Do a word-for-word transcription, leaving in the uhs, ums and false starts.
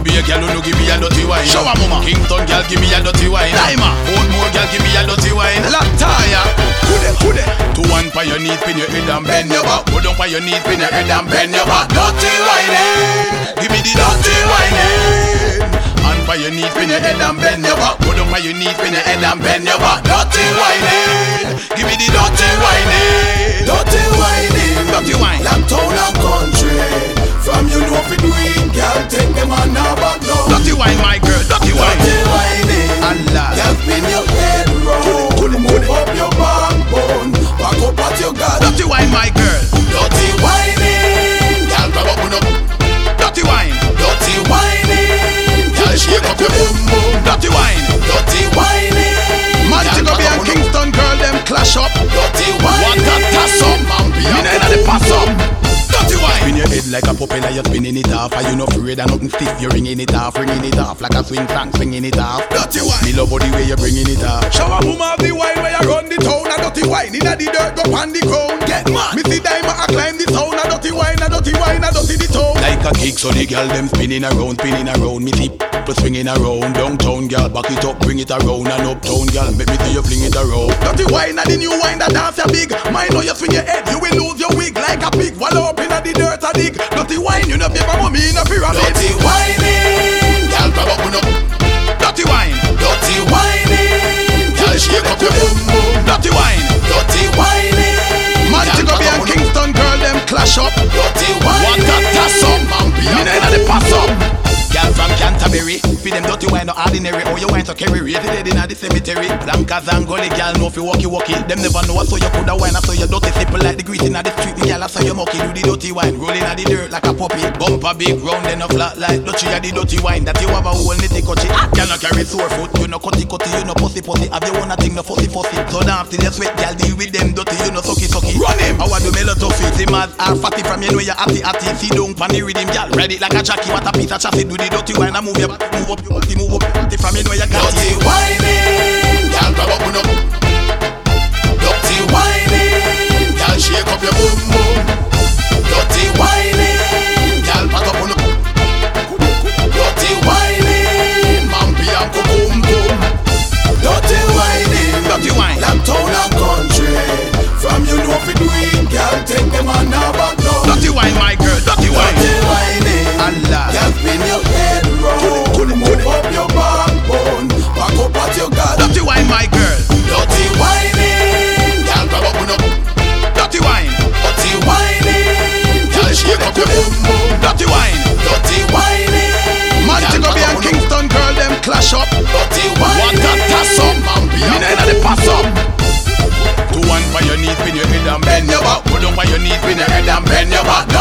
be a girl who no give me a dirty wine. Shower mama. Kingston girl give me a dirty wine. Lima. Portmore girl give me a dirty wine. Lataya. Kude kude. To one pa your knees, pin your head and bend your back. Go down pa your knees, pin your head and bend your back. Dirty whining. Give me the dirty whining. And pa your knees, pin your head and bend your back. Go down pa your knees, pin your head and bend your back. Dirty whining. Give me the dirty whining. Dirty whining. Dirty wine. Like town and country. From you know fi do it, girl, take them on now back down. Dirty wine, my girl, dirty wine. Dirty whining. Allah. Girl, spin your head round. Move up your backbone. Back up at your god. Dirty wine, my girl. Dirty whining. Girl, grab up, up. Dirty wine. Dirty whining. Girl, shake up your boom boom. Dirty wine. Dirty whining. Montego Bay and Kingston girl, them clash up. Dirty whining. What a toss up. Me nah inna the pass up. Dirty wine. Spin your head like a propeller, you're spinning it off. Are you not afraid of nothing stiff? You're ringing it off, ringing it off like a swing song, swinging it off. Dirty wine. Me love the way you're bringing it off. Shower mama of the wine where you run the town. A dirty wine inna the dirt, go on the ground. Get mad. Me see Diamond a climb the town. A dirty wine, a dirty wine, a dirty the town. Like a kick, so the girl them spinning around, spinning around. Me see people swinging around. Downtown girl, back it up, bring it around. And uptown girl, make me see you fling it around. Dirty wine a the new wine that dance ya big. Mind how you swing your head, you will lose your wig like a pig. Wallow up inna the dirt a dig. Dirty wine, you know paper mommy in a pyramid. Dirty whining. Girl, grab up, up. Dirty wine. Dirty whining. Girl, shake up your boom boom. Dirty wine. Dirty whining. Montego Bay and Kingston girl, them clash up. Dirty What whining. a toss up. Me nah inna the pass up. Girl from Canterbury, feed them dirty wine, no ordinary. Oh, you wine to carry, rated dead inna the cemetery. Blancas and gully, girl know fi walkie walkie. Them never know so you coulda wine, so you dirty simple like the grease inna the street. The girl so you mucky, do the dirty wine, roll inna the dirt like a puppy. Bumper big round, then a flat like Dutchy a the dirty wine. That you have a whole nitty cutchy. Girl no carry sore foot, you no cutty cutty, you no pussy pussy. Have you one a thing no fussy fussy? So now after you sweat, girl deal with them dirty, you no sucky sucky. Run him. I want to mellow toughy, see mad or fatty from you know you atty atty. See down pan the rhythm, girl, ride it like a jockey. What a piece of chassis, do the dirty wine and move your body, move up your body, move up your body from you know you got Dirty it. whining. Girl, grab up, up. Dirty whining. Girl, shake up your boom boom. Dirty whining. Girl, pack up, up. Dirty whining. Mampi and boom boom. Dirty whining. Dirty wine. Like town and country. From you know fi do it, girl, take them on now back down. Dirty wine, my girl. Dirty wine. Dirty whining. Allah. Girl, spin your head round. Move up your backbone. Back up at your god. Dirty wine, my girl. Dirty whining. Girl, grab up, up. Dirty wine. Dirty whining. Girl, shake up your boom boom. Dirty wine. Dirty whining. Montego Bay and Kingston girl, them clash up. Dirty What whining. a toss up. Me nah inna the pass up. To one by your knees, pin your head and bend your back. Go down by your knees, pin your head and bend your back.